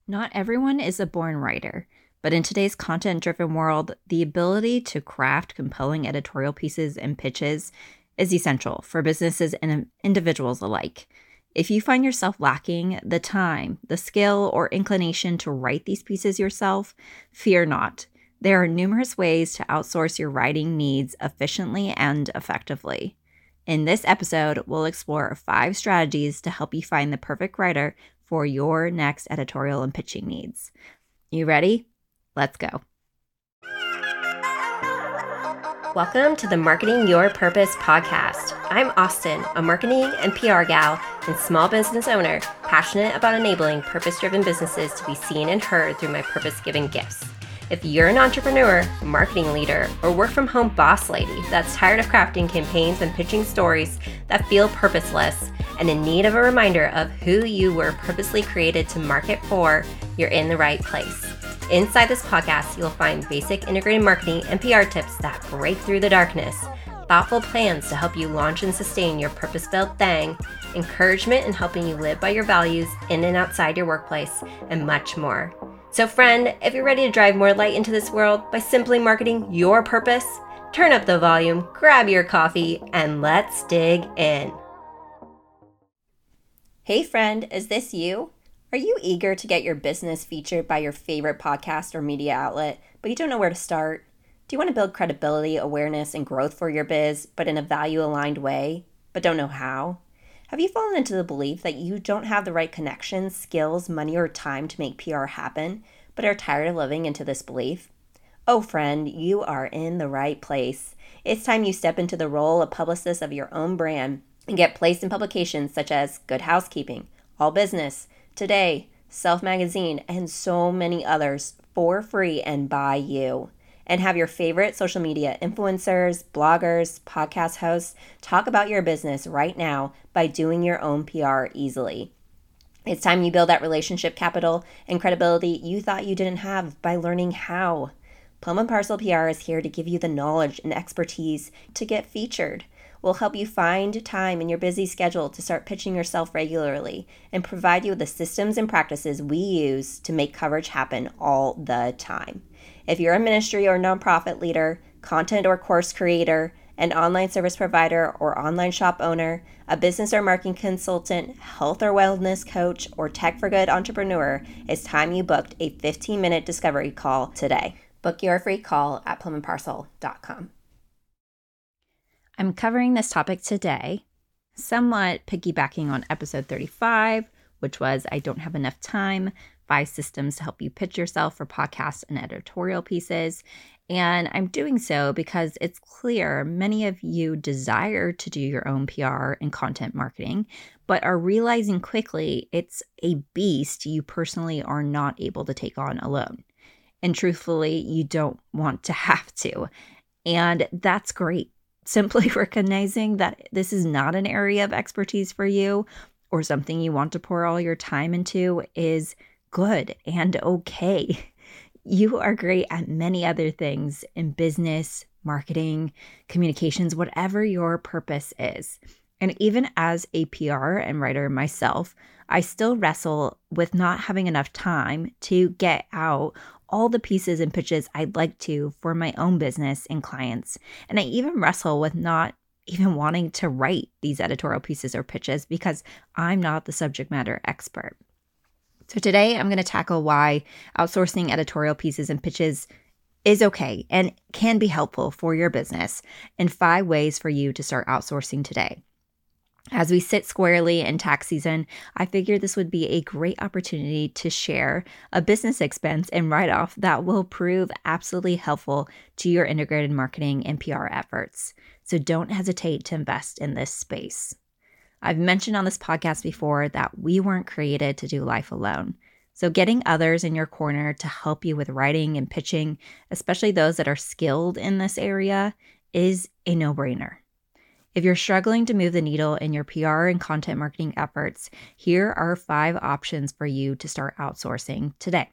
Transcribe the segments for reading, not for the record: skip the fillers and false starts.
Not everyone is a born writer, but in today's content-driven world, the ability to craft compelling editorial pieces and pitches is essential for businesses and individuals alike. If you find yourself lacking the time, the skill, or inclination to write these pieces yourself, fear not. There are numerous ways to outsource your writing needs efficiently and effectively. In this episode, we'll explore 5 strategies to help you find the perfect writer for your next editorial and pitching needs. You ready? Let's go. Welcome to the Marketing Your Purpose podcast. I'm Austin, a marketing and PR gal and small business owner, passionate about enabling purpose-driven businesses to be seen and heard through my purpose-given gifts. If you're an entrepreneur, marketing leader, or work-from-home boss lady that's tired of crafting campaigns and pitching stories that feel purposeless and in need of a reminder of who you were purposely created to market for, you're in the right place. Inside this podcast, you'll find basic integrated marketing and PR tips that break through the darkness, thoughtful plans to help you launch and sustain your purpose-built thing, encouragement in helping you live by your values in and outside your workplace, and much more. So friend, if you're ready to drive more light into this world by simply marketing your purpose, turn up the volume, grab your coffee, and let's dig in. Hey friend, is this you? Are you eager to get your business featured by your favorite podcast or media outlet, but you don't know where to start? Do you want to build credibility, awareness, and growth for your biz, but in a value-aligned way, but don't know how? Have you fallen into the belief that you don't have the right connections, skills, money, or time to make PR happen, but are tired of living into this belief? Oh friend, you are in the right place. It's time you step into the role of publicist of your own brand and get placed in publications such as Good Housekeeping, All Business, Today, Self Magazine, and so many others for free and by you. And have your favorite social media influencers, bloggers, podcast hosts talk about your business right now by doing your own PR easily. It's time you build that relationship capital and credibility you thought you didn't have by learning how. Plum and Parcel PR is here to give you the knowledge and expertise to get featured. We'll help you find time in your busy schedule to start pitching yourself regularly and provide you with the systems and practices we use to make coverage happen all the time. If you're a ministry or nonprofit leader, content or course creator, an online service provider or online shop owner, a business or marketing consultant, health or wellness coach, or tech for good entrepreneur, it's time you booked a 15-minute discovery call today. Book your free call at plumandparcel.com. I'm covering this topic today, somewhat piggybacking on episode 35, which was I don't have enough time, 5 systems to help you pitch yourself for podcasts and editorial pieces. And I'm doing so because it's clear many of you desire to do your own PR and content marketing, but are realizing quickly it's a beast you personally are not able to take on alone. And truthfully, you don't want to have to. And that's great. Simply recognizing that this is not an area of expertise for you or something you want to pour all your time into is good and okay. You are great at many other things in business, marketing, communications, whatever your purpose is. And even as a PR and writer myself, I still wrestle with not having enough time to get out all the pieces and pitches I'd like to for my own business and clients. And I even wrestle with not even wanting to write these editorial pieces or pitches because I'm not the subject matter expert. So today I'm going to tackle why outsourcing editorial pieces and pitches is okay and can be helpful for your business and 5 ways for you to start outsourcing today. As we sit squarely in tax season, I figured this would be a great opportunity to share a business expense and write-off that will prove absolutely helpful to your integrated marketing and PR efforts. So don't hesitate to invest in this space. I've mentioned on this podcast before that we weren't created to do life alone. So getting others in your corner to help you with writing and pitching, especially those that are skilled in this area, is a no-brainer. If you're struggling to move the needle in your PR and content marketing efforts, here are 5 options for you to start outsourcing today.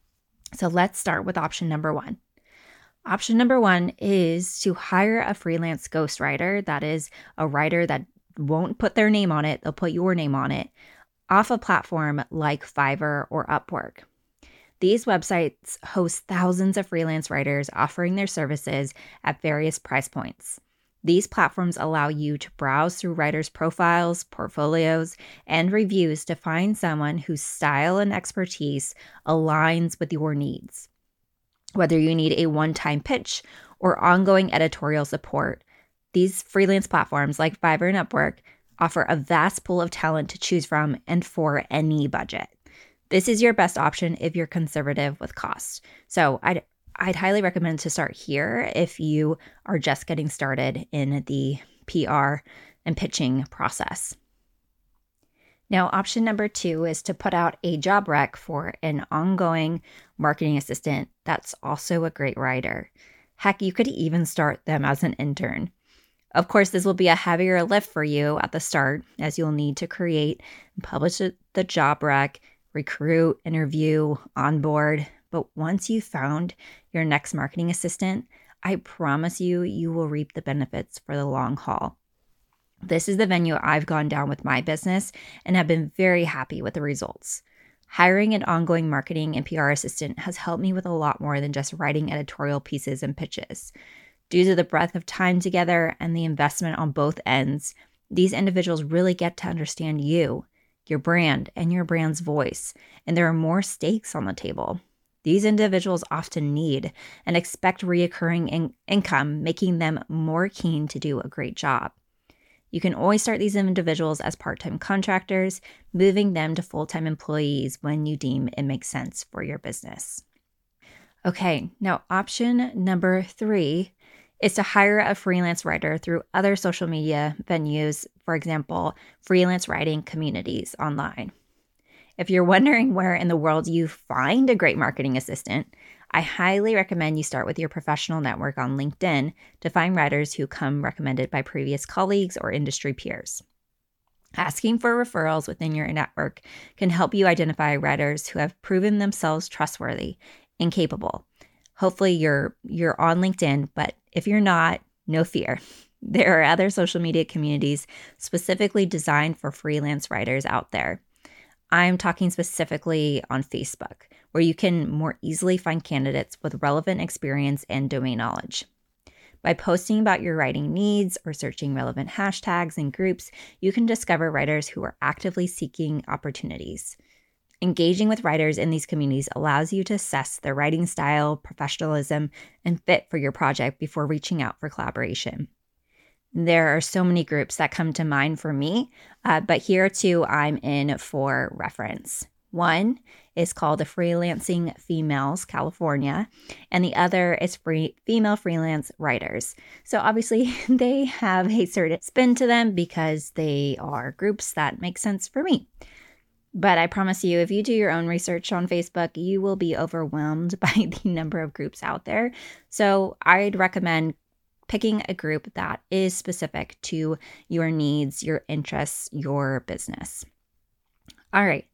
So let's start with option number 1. Option number 1 is to hire a freelance ghostwriter. That is a writer that won't put their name on it. They'll put your name on it off a platform like Fiverr or Upwork. These websites host thousands of freelance writers offering their services at various price points. These platforms allow you to browse through writers' profiles, portfolios, and reviews to find someone whose style and expertise aligns with your needs. Whether you need a one-time pitch or ongoing editorial support, these freelance platforms like Fiverr and Upwork offer a vast pool of talent to choose from and for any budget. This is your best option if you're conservative with costs. So I'd highly recommend to start here if you are just getting started in the PR and pitching process. Now, option number 2 is to put out a job rec for an ongoing marketing assistant that's also a great writer. Heck, you could even start them as an intern. Of course, this will be a heavier lift for you at the start, as you'll need to create and publish the job rec, recruit, interview, onboard. But once you've found your next marketing assistant, I promise you will reap the benefits for the long haul. This is the venue I've gone down with my business and have been very happy with the results. Hiring an ongoing marketing and PR assistant has helped me with a lot more than just writing editorial pieces and pitches. Due to the breadth of time together and the investment on both ends, these individuals really get to understand you, your brand, and your brand's voice, and there are more stakes on the table. These individuals often need and expect recurring income, making them more keen to do a great job. You can always start these individuals as part-time contractors, moving them to full-time employees when you deem it makes sense for your business. Okay, now option number 3 is to hire a freelance writer through other social media venues, for example, freelance writing communities online. If you're wondering where in the world you find a great marketing assistant, I highly recommend you start with your professional network on LinkedIn to find writers who come recommended by previous colleagues or industry peers. Asking for referrals within your network can help you identify writers who have proven themselves trustworthy and capable. Hopefully you're on LinkedIn, but if you're not, no fear. There are other social media communities specifically designed for freelance writers out there. I'm talking specifically on Facebook, where you can more easily find candidates with relevant experience and domain knowledge. By posting about your writing needs or searching relevant hashtags and groups, you can discover writers who are actively seeking opportunities. Engaging with writers in these communities allows you to assess their writing style, professionalism, and fit for your project before reaching out for collaboration. There are so many groups that come to mind for me, but here are 2 I'm in for reference. One is called the Freelancing Females California, and the other is Female Freelance Writers. So obviously they have a certain spin to them because they are groups that make sense for me. But I promise you, if you do your own research on Facebook, you will be overwhelmed by the number of groups out there. So I'd recommend picking a group that is specific to your needs, your interests, your business. All right.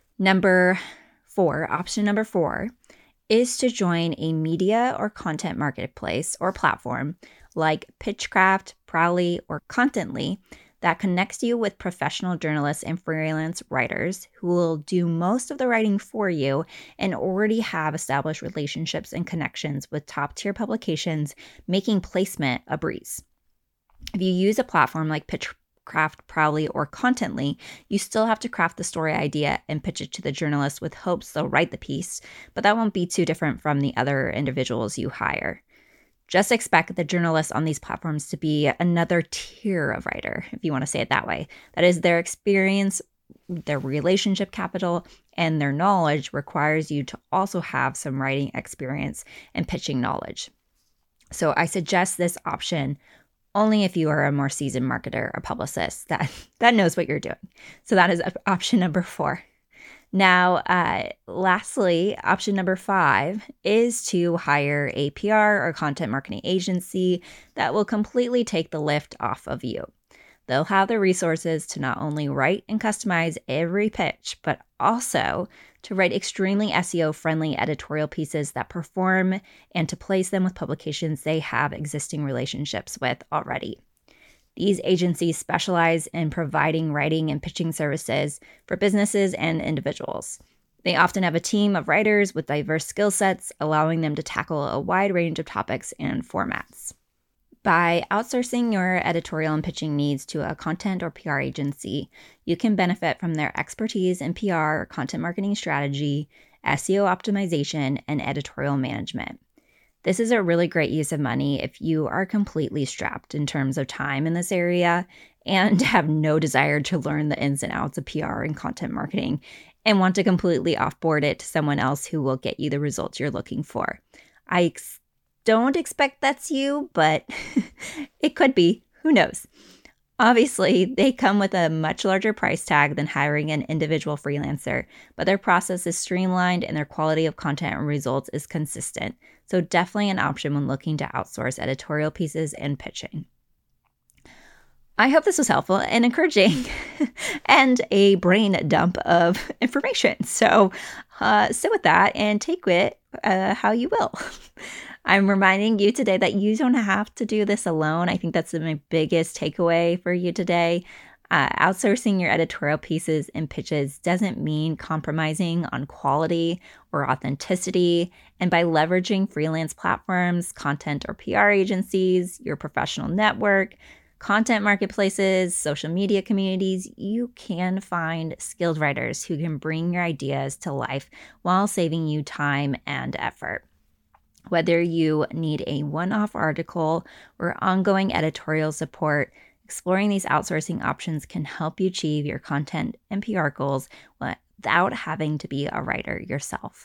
Option number 4 is to join a media or content marketplace or platform like Pitchcraft, Prowly, or Contently that connects you with professional journalists and freelance writers who will do most of the writing for you and already have established relationships and connections with top-tier publications, making placement a breeze. If you use a platform like Pitchcraft, Prowly, or Contently, you still have to craft the story idea and pitch it to the journalist with hopes they'll write the piece, but that won't be too different from the other individuals you hire. Just expect the journalists on these platforms to be another tier of writer, if you want to say it that way. That is, their experience, their relationship capital, and their knowledge requires you to also have some writing experience and pitching knowledge. So I suggest this option only if you are a more seasoned marketer or publicist that knows what you're doing. So that is option number 4. Now, lastly, option number 5 is to hire a PR or content marketing agency that will completely take the lift off of you. They'll have the resources to not only write and customize every pitch, but also to write extremely SEO-friendly editorial pieces that perform and to place them with publications they have existing relationships with already. These agencies specialize in providing writing and pitching services for businesses and individuals. They often have a team of writers with diverse skill sets, allowing them to tackle a wide range of topics and formats. By outsourcing your editorial and pitching needs to a content or PR agency, you can benefit from their expertise in PR, content marketing strategy, SEO optimization, and editorial management. This is a really great use of money if you are completely strapped in terms of time in this area and have no desire to learn the ins and outs of PR and content marketing and want to completely offboard it to someone else who will get you the results you're looking for. I don't expect that's you, but it could be. Who knows? Obviously, they come with a much larger price tag than hiring an individual freelancer, but their process is streamlined and their quality of content and results is consistent. So definitely an option when looking to outsource editorial pieces and pitching. I hope this was helpful and encouraging and a brain dump of information. So sit with that and take it how you will. I'm reminding you today that you don't have to do this alone. I think that's my biggest takeaway for you today. Outsourcing your editorial pieces and pitches doesn't mean compromising on quality or authenticity. And by leveraging freelance platforms, content or PR agencies, your professional network, content marketplaces, social media communities, you can find skilled writers who can bring your ideas to life while saving you time and effort. Whether you need a one-off article or ongoing editorial support, exploring these outsourcing options can help you achieve your content and PR goals without having to be a writer yourself.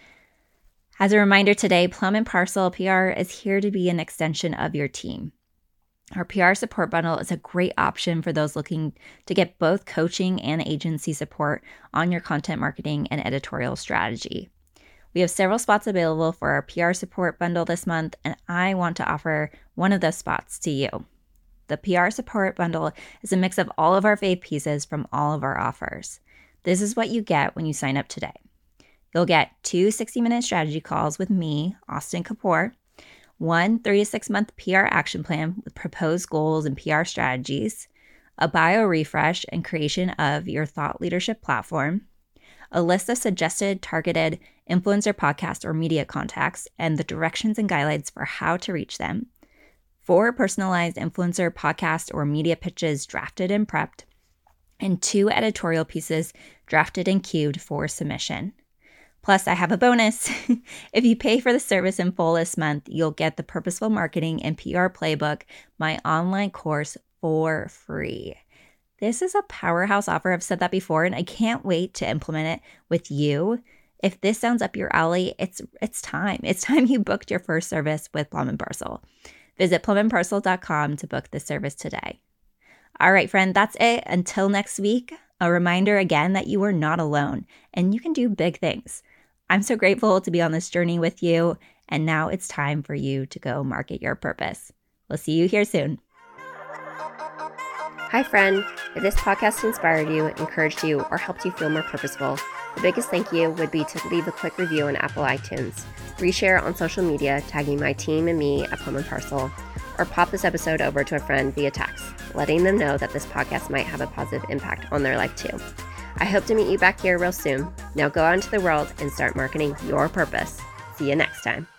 As a reminder today, Plum & Parcel PR is here to be an extension of your team. Our PR support bundle is a great option for those looking to get both coaching and agency support on your content marketing and editorial strategy. We have several spots available for our PR support bundle this month, and I want to offer one of those spots to you. The PR support bundle is a mix of all of our fave pieces from all of our offers. This is what you get when you sign up today. You'll get 2 60-minute strategy calls with me, Austin Kapoor, 1 3 to 6 month PR action plan with proposed goals and PR strategies, a bio refresh and creation of your thought leadership platform, a list of suggested targeted influencer podcast or media contacts and the directions and guidelines for how to reach them, 4 personalized influencer podcast or media pitches drafted and prepped, and 2 editorial pieces drafted and queued for submission. Plus, I have a bonus. If you pay for the service in full this month, you'll get the Purposeful Marketing and PR Playbook, my online course, for free. This is a powerhouse offer. I've said that before, and I can't wait to implement it with you. If this sounds up your alley, it's time. It's time you booked your first service with Plum & Parcel. Visit plumandparcel.com to book the service today. All right, friend, that's it. Until next week, a reminder again that you are not alone and you can do big things. I'm so grateful to be on this journey with you, and now it's time for you to go market your purpose. We'll see you here soon. Hi, friend. If this podcast inspired you, encouraged you, or helped you feel more purposeful, the biggest thank you would be to leave a quick review on Apple iTunes, reshare on social media, tagging my team and me at Plum & Parcel, or pop this episode over to a friend via text, letting them know that this podcast might have a positive impact on their life too. I hope to meet you back here real soon. Now go out into the world and start marketing your purpose. See you next time.